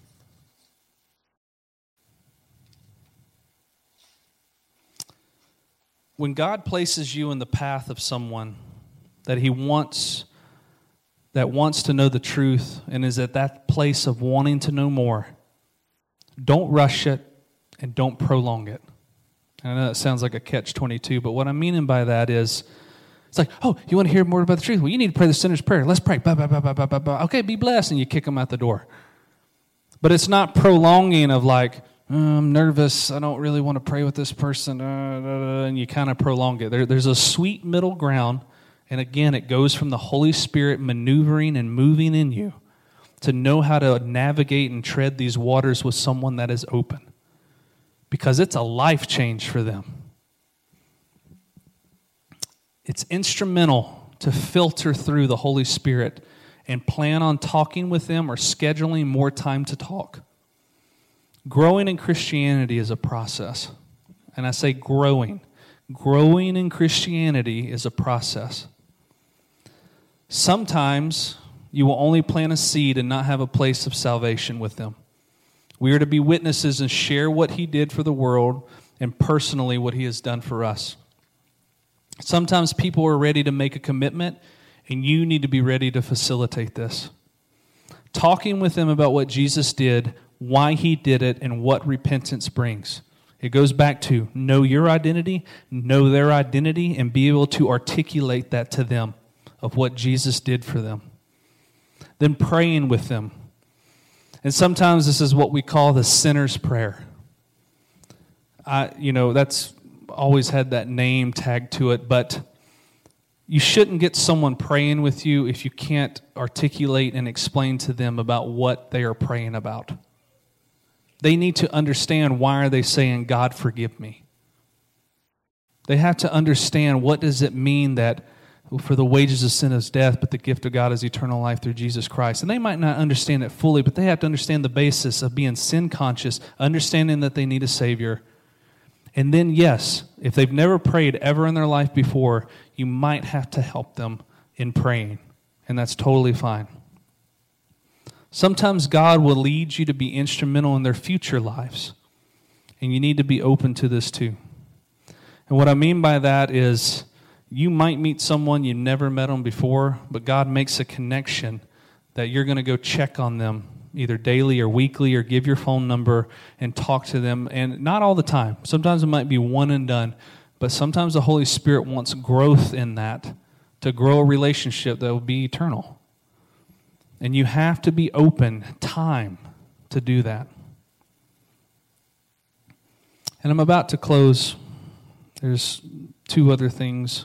When God places you in the path of someone that He wants to know the truth and is at that place of wanting to know more, don't rush it and don't prolong it. I know that sounds like a catch-22, but what I'm meaning by that is, it's like, oh, you want to hear more about the truth? Well, you need to pray the sinner's prayer. Let's pray. Bah, bah, bah, bah, bah, bah, bah. Okay, be blessed, and you kick them out the door. But it's not prolonging of like, I'm nervous, I don't really want to pray with this person, and you kind of prolong it. There's a sweet middle ground, and again, it goes from the Holy Spirit maneuvering and moving in you to know how to navigate and tread these waters with someone that is open. Because it's a life change for them. It's instrumental to filter through the Holy Spirit and plan on talking with them or scheduling more time to talk. Growing in Christianity is a process. And I say growing. Growing in Christianity is a process. Sometimes you will only plant a seed and not have a place of salvation with them. We are to be witnesses and share what He did for the world and personally what He has done for us. Sometimes people are ready to make a commitment, and you need to be ready to facilitate this. Talking with them about what Jesus did, why He did it, and what repentance brings. It goes back to know your identity, know their identity, and be able to articulate that to them of what Jesus did for them. Then praying with them. And sometimes this is what we call the sinner's prayer. That's always had that name tagged to it, but you shouldn't get someone praying with you if you can't articulate and explain to them about what they are praying about. They need to understand, why are they saying, God, forgive me? They have to understand, what does it mean that for the wages of sin is death, but the gift of God is eternal life through Jesus Christ. And they might not understand it fully, but they have to understand the basis of being sin conscious, understanding that they need a Savior. And then, yes, if they've never prayed ever in their life before, you might have to help them in praying. And that's totally fine. Sometimes God will lead you to be instrumental in their future lives. And you need to be open to this too. And what I mean by that is, you might meet someone, you've never met them before, but God makes a connection that you're going to go check on them either daily or weekly, or give your phone number and talk to them. And not all the time. Sometimes it might be one and done, but sometimes the Holy Spirit wants growth in that to grow a relationship that will be eternal. And you have to be open time to do that. And I'm about to close. There's two other things.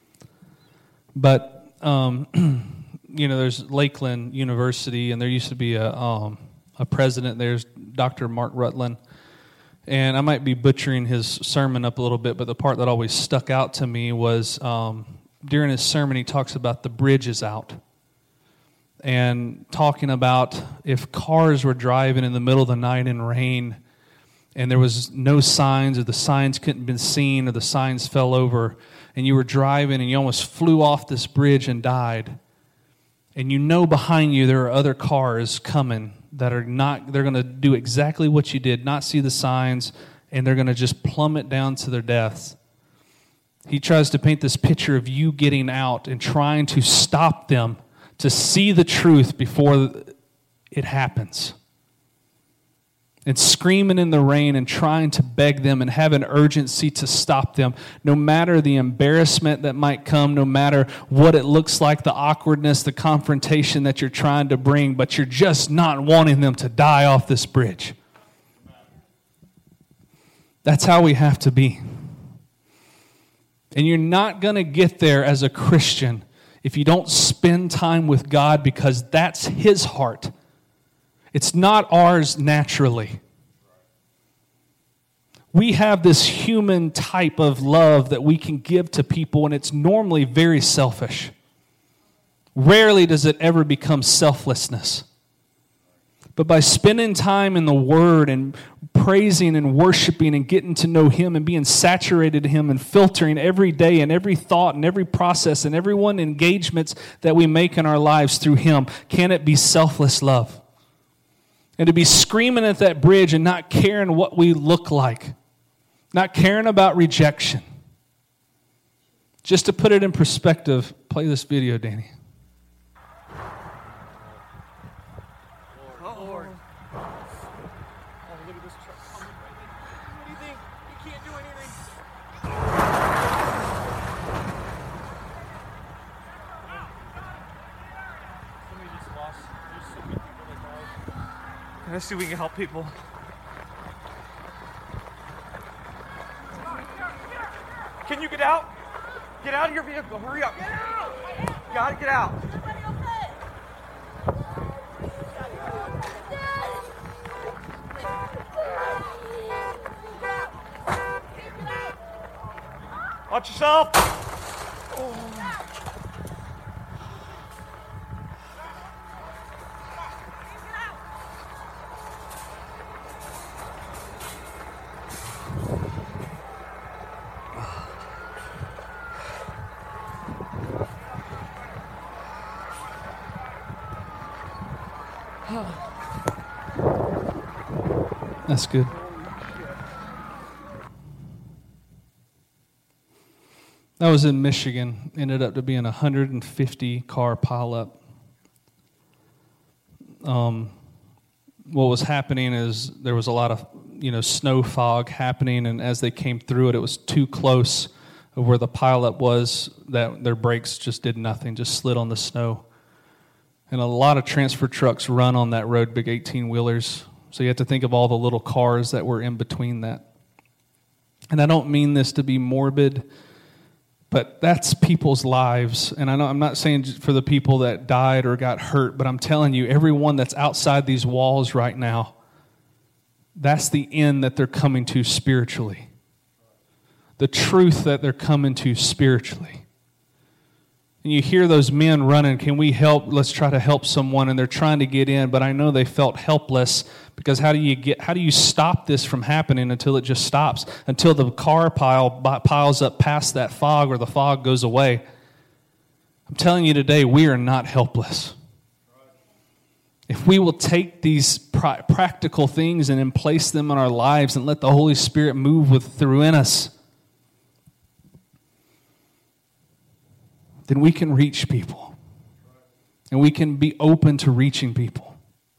But, there's Lakeland University, and there used to be a president. There's Dr. Mark Rutland. And I might be butchering his sermon up a little bit, but the part that always stuck out to me was during his sermon, he talks about the bridge is out. And talking about if cars were driving in the middle of the night in rain, and there was no signs, or the signs couldn't be seen, or the signs fell over, and you were driving and you almost flew off this bridge and died, and you know behind you there are other cars coming that are not, they're going to do exactly what you did, not see the signs, and they're going to just plummet down to their deaths. He tries to paint this picture of you getting out and trying to stop them to see the truth before it happens. And screaming in the rain and trying to beg them and have an urgency to stop them, no matter the embarrassment that might come, no matter what it looks like, the awkwardness, the confrontation that you're trying to bring, but you're just not wanting them to die off this bridge. That's how we have to be. And you're not going to get there as a Christian if you don't spend time with God, because that's His heart. It's not ours naturally. We have this human type of love that we can give to people, and it's normally very selfish. Rarely does it ever become selflessness. But by spending time in the Word and praising and worshiping and getting to know Him and being saturated in Him and filtering every day and every thought and every process and every one engagements that we make in our lives through Him, can it be selfless love? And to be screaming at that bridge and not caring what we look like. Not caring about rejection. Just to put it in perspective, play this video, Danny. Lord. Oh, look at this truck. What do you think? You can't do anything. Somebody just lost. There's so many people that died. Let's see if we can help people. Can you get out? Get out of your vehicle. Hurry up. Get out! You gotta get out. Watch yourself. Oh. That's good. I was in Michigan. Ended up to being a 150 car pileup. What was happening is there was a lot of snow fog happening, and as they came through it, it was too close of where the pileup was that their brakes just did nothing, just slid on the snow. And a lot of transfer trucks run on that road, big 18-wheelers. So you have to think of all the little cars that were in between that. And I don't mean this to be morbid, but that's people's lives. And I know I'm not saying for the people that died or got hurt, but I'm telling you, everyone that's outside these walls right now, that's the end that they're coming to spiritually. the truth that they're coming to spiritually. And you hear those men running, can we help? Let's try to help someone. And they're trying to get in, but I know they felt helpless because how do you stop this from happening until it just stops? Until the car piles up past that fog or the fog goes away. I'm telling you today, we are not helpless. If we will take these practical things and then place them in our lives and let the Holy Spirit move through in us, then we can reach people. And we can be open to reaching people.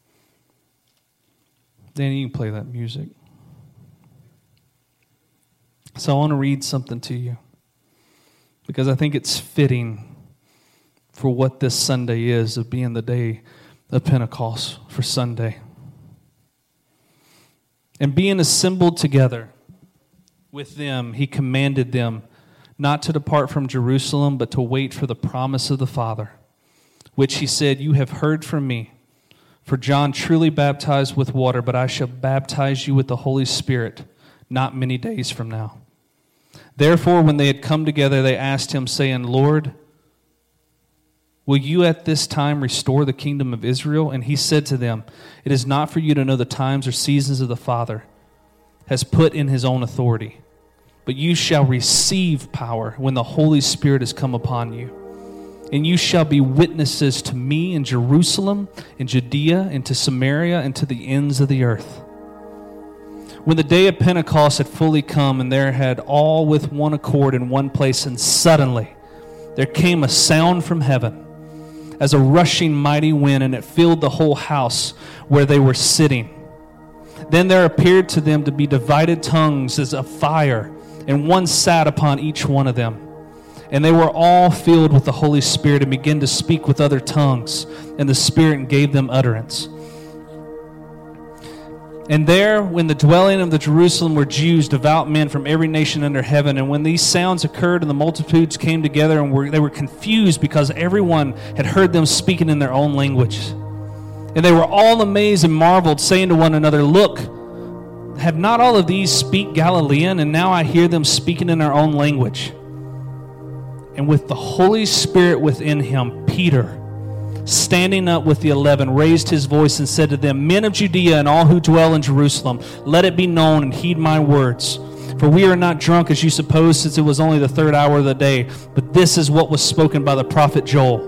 Danny, you can play that music. So I want to read something to you because I think it's fitting for what this Sunday is, of being the day of Pentecost for Sunday. And being assembled together with them, he commanded them not to depart from Jerusalem, but to wait for the promise of the Father, which he said, you have heard from me. For John truly baptized with water, but I shall baptize you with the Holy Spirit not many days from now. Therefore, when they had come together, they asked him, saying, Lord, will you at this time restore the kingdom of Israel? And he said to them, it is not for you to know the times or seasons of the Father has put in his own authority. But you shall receive power when the Holy Spirit has come upon you. And you shall be witnesses to me in Jerusalem, in Judea, and to Samaria, and to the ends of the earth. When the day of Pentecost had fully come, and there had all with one accord in one place, and suddenly there came a sound from heaven, as a rushing mighty wind, and it filled the whole house where they were sitting. Then there appeared to them to be divided tongues as of fire, and one sat upon each one of them. And they were all filled with the Holy Spirit and began to speak with other tongues, and the Spirit gave them utterance. And there, when the dwelling of the Jerusalem were Jews, devout men from every nation under heaven, and when these sounds occurred and the multitudes came together, and they were confused because everyone had heard them speaking in their own language. And they were all amazed and marveled, saying to one another, look, have not all of these speak Galilean? And now I hear them speaking in their own language. And with the Holy Spirit within him, Peter, standing up with the 11, raised his voice and said to them, men of Judea and all who dwell in Jerusalem, let it be known and heed my words. For we are not drunk as you suppose, since it was only the third hour of the day. But this is what was spoken by the prophet Joel.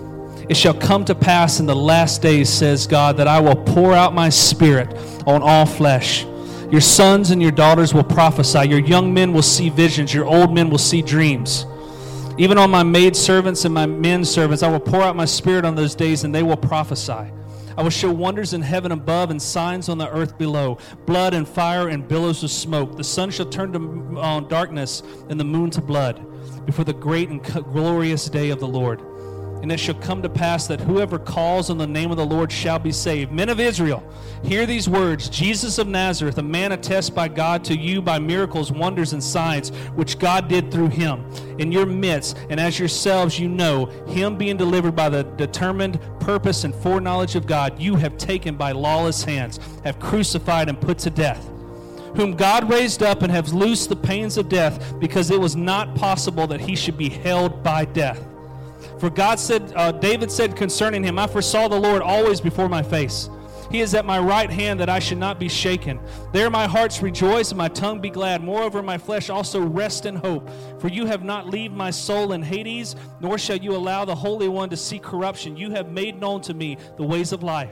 It shall come to pass in the last days, says God, that I will pour out my Spirit on all flesh. Your sons and your daughters will prophesy. Your young men will see visions. Your old men will see dreams. Even on my maidservants and my men servants, I will pour out my Spirit on those days, and they will prophesy. I will show wonders in heaven above and signs on the earth below, blood and fire and billows of smoke. The sun shall turn to darkness and the moon to blood before the great and glorious day of the Lord. And it shall come to pass that whoever calls on the name of the Lord shall be saved. Men of Israel, hear these words. Jesus of Nazareth, a man attested by God to you by miracles, wonders, and signs, which God did through him in your midst. And as yourselves you know, him being delivered by the determined purpose and foreknowledge of God, you have taken by lawless hands, have crucified and put to death, whom God raised up and have loosed the pains of death, because it was not possible that he should be held by death. For God said, David said concerning him, I foresaw the Lord always before my face. He is at my right hand, that I should not be shaken. There my hearts rejoice and my tongue be glad. Moreover, my flesh also rest in hope. For you have not leave my soul in Hades, nor shall you allow the Holy One to see corruption. You have made known to me the ways of life.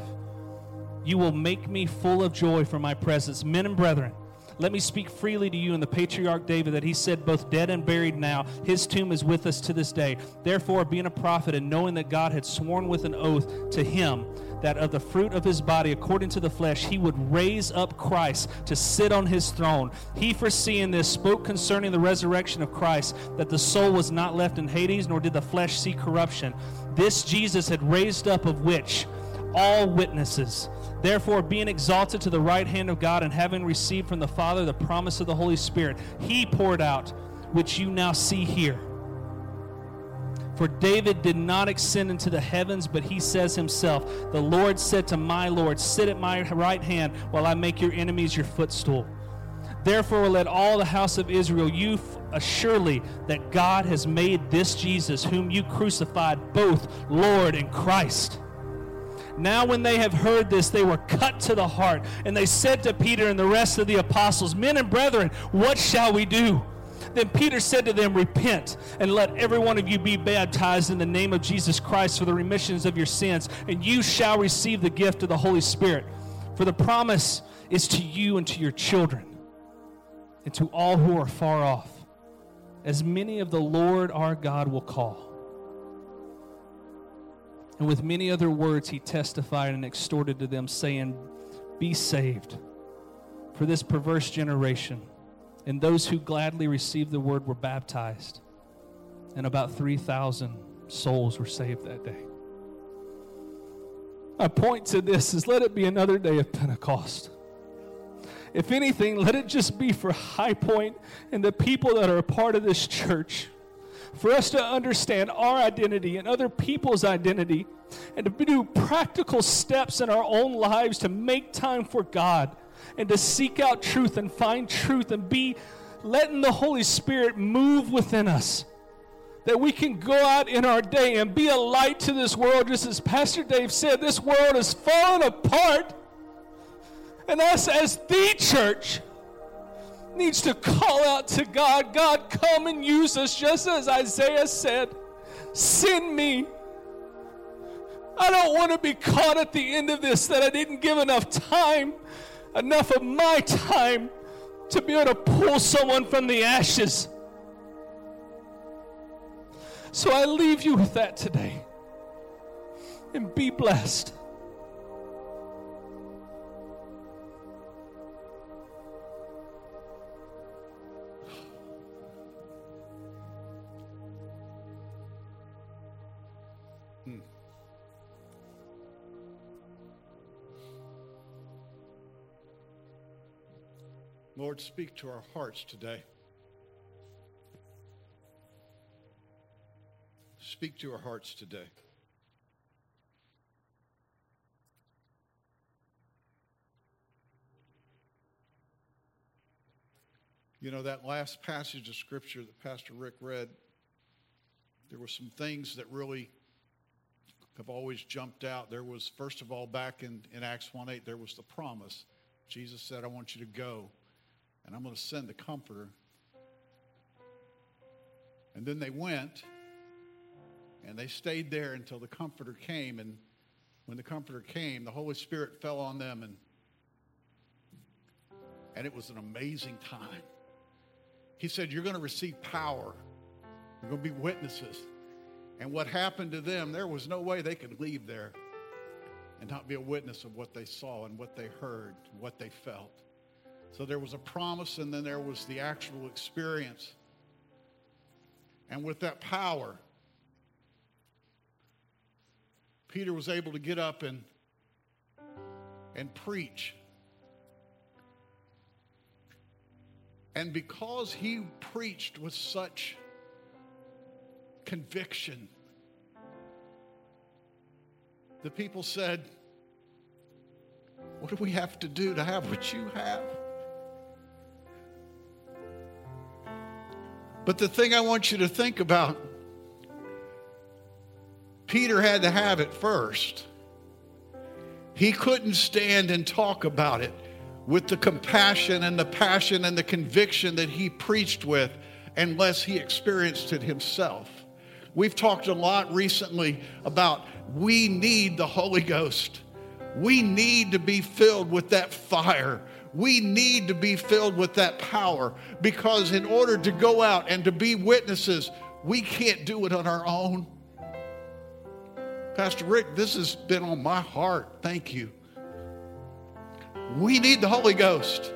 You will make me full of joy for my presence. Men and brethren, let me speak freely to you in the patriarch David, that he said, both dead and buried now, his tomb is with us to this day. Therefore, being a prophet, and knowing that God had sworn with an oath to him, that of the fruit of his body, according to the flesh, he would raise up Christ to sit on his throne. He, foreseeing this, spoke concerning the resurrection of Christ, that the soul was not left in Hades, nor did the flesh see corruption. This Jesus had raised up, of which all witnesses. Therefore, being exalted to the right hand of God, and having received from the Father the promise of the Holy Spirit, he poured out, which you now see here. For David did not ascend into the heavens, but he says himself, the Lord said to my Lord, sit at my right hand while I make your enemies your footstool. Therefore let all the house of Israel you assuredly that God has made this Jesus, whom you crucified, both Lord and Christ. Now when they have heard this, they were cut to the heart, and they said to Peter and the rest of the apostles, Men and brethren, what shall we do? Then Peter said to them, Repent, and let every one of you be baptized in the name of Jesus Christ for the remissions of your sins, and you shall receive the gift of the Holy Spirit. For the promise is to you and to your children, and to all who are far off, as many of the Lord our God will call. And with many other words he testified and exhorted to them, saying, Be saved, for this perverse generation. And those who gladly received the word were baptized, and about 3,000 souls were saved that day. My point to this is, let it be another day of Pentecost. If anything, let it just be for High Point and the people that are a part of this church, for us to understand our identity and other people's identity, and to do practical steps in our own lives to make time for God and to seek out truth and find truth and be letting the Holy Spirit move within us, that we can go out in our day and be a light to this world. Just as Pastor Dave said, this world is falling apart, and us as the church needs to call out to God, God, come and use us, just as Isaiah said, send me. I don't want to be caught at the end of this that I didn't give enough time, enough of my time to be able to pull someone from the ashes. So I leave you with that today, and be blessed. Lord, speak to our hearts today. Speak to our hearts today. You know, that last passage of Scripture that Pastor Rick read, there were some things that really have always jumped out. There was, first of all, back in Acts 1:8, there was the promise. Jesus said, I want you to go, and I'm going to send the Comforter. And then they went, and they stayed there until the Comforter came. And when the Comforter came, the Holy Spirit fell on them, and it was an amazing time. He said, you're going to receive power. You're going to be witnesses. And what happened to them, there was no way they could leave there and not be a witness of what they saw and what they heard and what they felt. So there was a promise, and then there was the actual experience. And with that power, Peter was able to get up and preach. And because he preached with such conviction, the people said, what do we have to do to have what you have? But the thing I want you to think about, Peter had to have it first. He couldn't stand and talk about it with the compassion and the passion and the conviction that he preached with unless he experienced it himself. We've talked a lot recently about we need the Holy Ghost. We need to be filled with that fire. We need to be filled with that power, because in order to go out and to be witnesses, we can't do it on our own. Pastor Rick, this has been on my heart. Thank you. We need the Holy Ghost.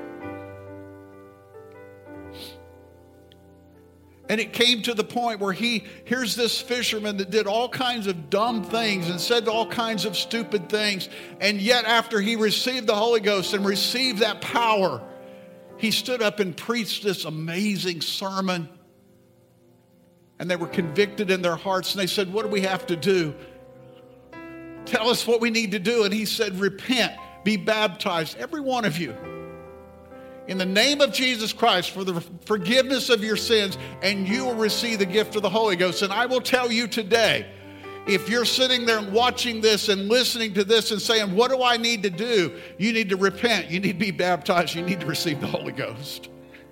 And it came to the point where here's this fisherman that did all kinds of dumb things and said all kinds of stupid things. And yet after he received the Holy Ghost and received that power, he stood up and preached this amazing sermon. And they were convicted in their hearts, and they said, what do we have to do? Tell us what we need to do. And he said, repent, be baptized, every one of you, in the name of Jesus Christ for the forgiveness of your sins, and you will receive the gift of the Holy Ghost. And I will tell you today, if you're sitting there and watching this and listening to this and saying, what do I need to do? You need to repent. You need to be baptized. You need to receive the Holy Ghost.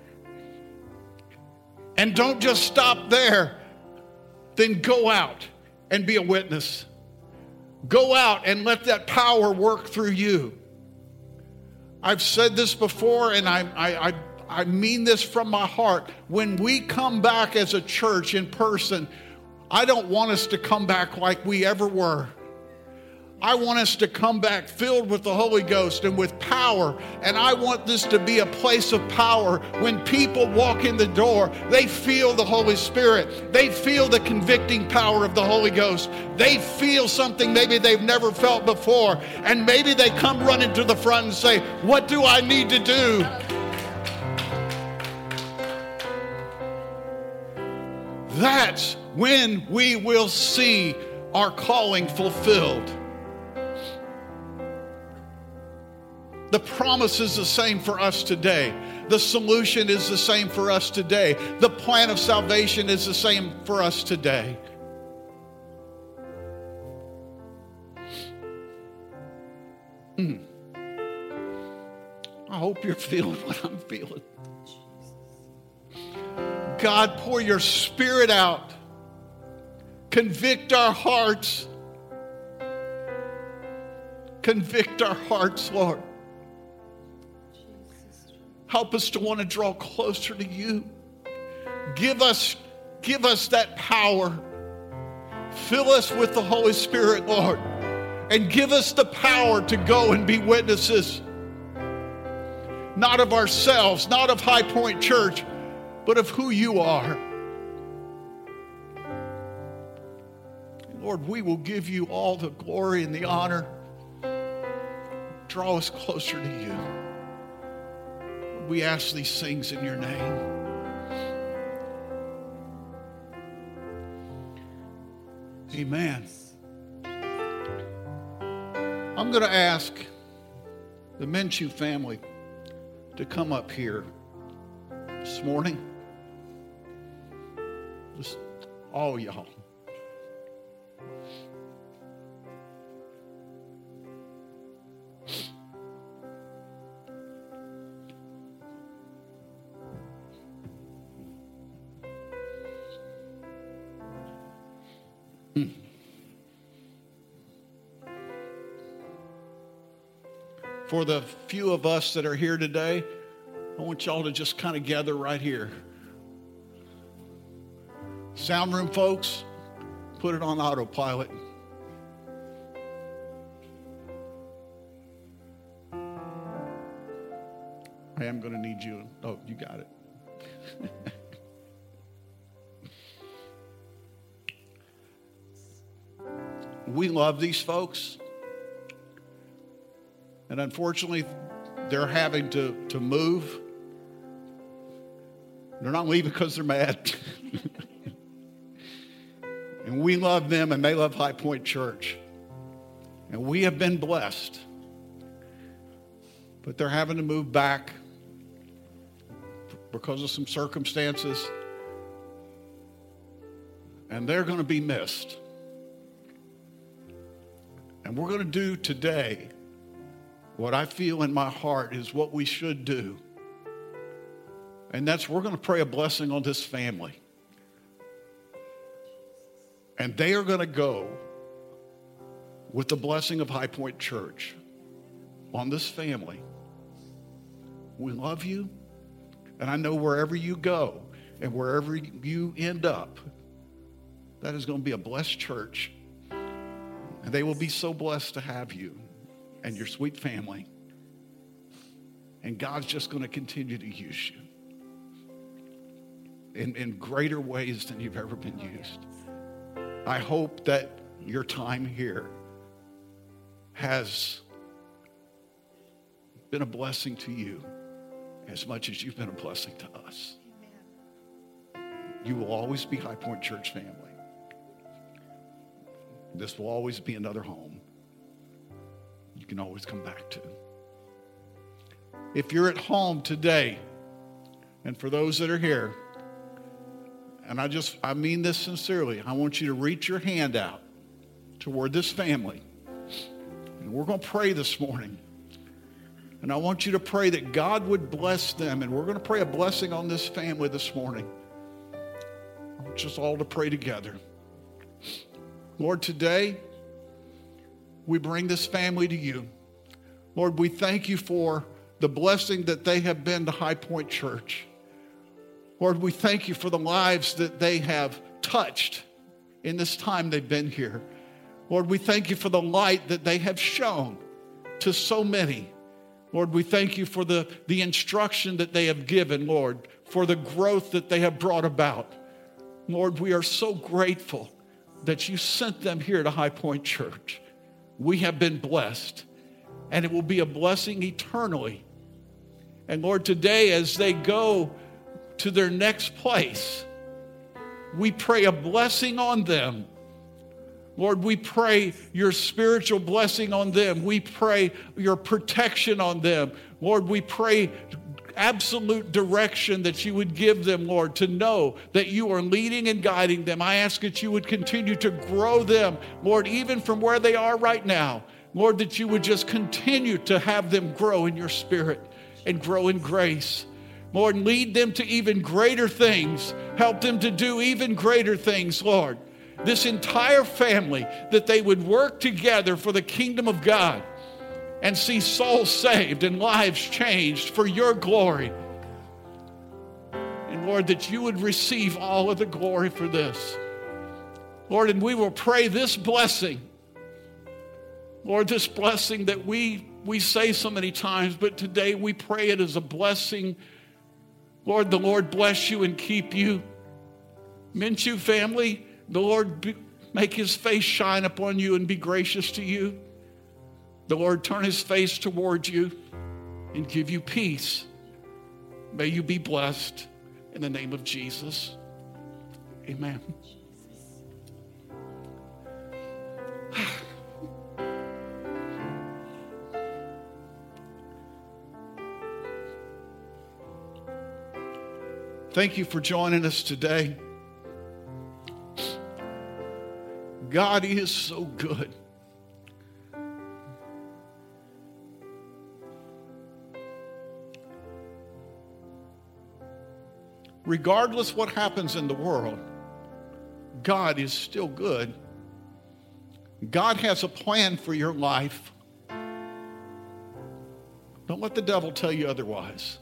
And don't just stop there. Then go out and be a witness. Go out and let that power work through you. I've said this before, and I mean this from my heart. When we come back as a church in person, I don't want us to come back like we ever were. I want us to come back filled with the Holy Ghost and with power. And I want this to be a place of power. When people walk in the door, they feel the Holy Spirit. They feel the convicting power of the Holy Ghost. They feel something maybe they've never felt before. And maybe they come running to the front and say, what do I need to do? That's when we will see our calling fulfilled. The promise is the same for us today. The solution is the same for us today. The plan of salvation is the same for us today. I hope you're feeling what I'm feeling. God, pour your Spirit out. Convict our hearts. Convict our hearts, Lord. Help us to want to draw closer to you. Give us that power. Fill us with the Holy Spirit, Lord. And give us the power to go and be witnesses. Not of ourselves, not of High Point Church, but of who you are. Lord, we will give you all the glory and the honor. Draw us closer to you. We ask these things in your name. Amen. I'm going to ask the Minshew family to come up here this morning. Just all y'all. For the few of us that are here today, I want y'all to just kind of gather right here. Sound room folks, put it on autopilot. I am going to need you. Oh, you got it. We love these folks. And unfortunately, they're having to move. They're not leaving because they're mad. And we love them, and they love High Point Church. And we have been blessed. But they're having to move back because of some circumstances. And they're going to be missed. And we're going to do today what I feel in my heart is what we should do. And that's we're going to pray a blessing on this family. And they are going to go with the blessing of High Point Church on this family. We love you. And I know wherever you go and wherever you end up, that is going to be a blessed church. And they will be so blessed to have you and your sweet family. And God's just going to continue to use you in greater ways than you've ever been used. I hope that your time here has been a blessing to you as much as you've been a blessing to us. Amen. You will always be High Point Church family. This will always be another home you can always come back to. If you're at home today, and for those that are here, and I mean this sincerely, I want you to reach your hand out toward this family. And we're going to pray this morning. And I want you to pray that God would bless them. And we're going to pray a blessing on this family this morning. I want us all to pray together. Lord, today, we bring this family to you. Lord, we thank you for the blessing that they have been to High Point Church. Lord, we thank you for the lives that they have touched in this time they've been here. Lord, we thank you for the light that they have shown to so many. Lord, we thank you for the instruction that they have given, Lord, for the growth that they have brought about. Lord, we are so grateful that you sent them here to High Point Church. We have been blessed, and it will be a blessing eternally. And Lord, today as they go to their next place, we pray a blessing on them. Lord, we pray your spiritual blessing on them. We pray your protection on them. Lord, we pray absolute direction that you would give them, Lord, to know that you are leading and guiding them. I ask that you would continue to grow them, Lord, even from where they are right now. Lord, that you would just continue to have them grow in your spirit and grow in grace. Lord, lead them to even greater things. Help them to do even greater things, Lord. This entire family, that they would work together for the kingdom of God and see souls saved and lives changed for your glory. And Lord, that you would receive all of the glory for this. Lord, and we will pray this blessing. Lord, this blessing that we say so many times, but today we pray it as a blessing. Lord, the Lord bless you and keep you. Minshew family, the Lord make his face shine upon you and be gracious to you. The Lord turn his face towards you and give you peace. May you be blessed in the name of Jesus. Amen. Thank you for joining us today. God is so good. Regardless what happens in the world, God is still good. God has a plan for your life. Don't let the devil tell you otherwise.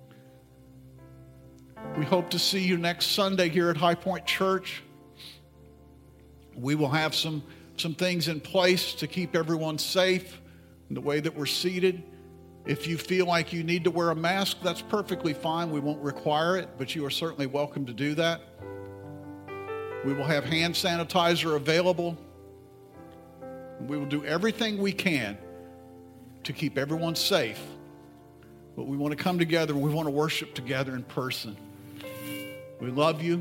We hope to see you next Sunday here at High Point Church. We will have some things in place to keep everyone safe in the way that we're seated. If you feel like you need to wear a mask, that's perfectly fine. We won't require it, but you are certainly welcome to do that. We will have hand sanitizer available. We will do everything we can to keep everyone safe. But we want to come together. We want to worship together in person. We love you.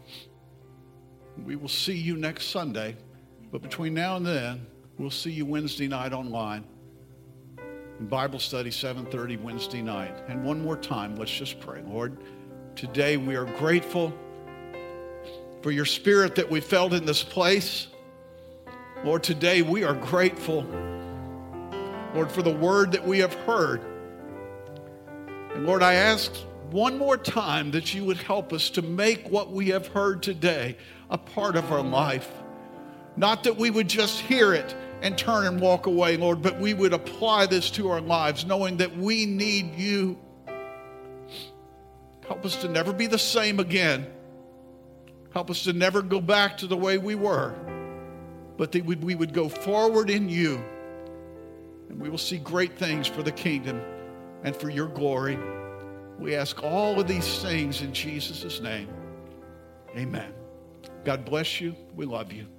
We will see you next Sunday. But between now and then, we'll see you Wednesday night online. In Bible study, 7:30 Wednesday night. And one more time, let's just pray. Lord, today we are grateful for your spirit that we felt in this place. Lord, today we are grateful, Lord, for the word that we have heard. And Lord, I ask one more time that you would help us to make what we have heard today a part of our life. Not that we would just hear it and turn and walk away, Lord, but we would apply this to our lives, knowing that we need you. Help us to never be the same again. Help us to never go back to the way we were, but that we would go forward in you, and we will see great things for the kingdom and for your glory. We ask all of these things in Jesus' name. Amen. God bless you. We love you.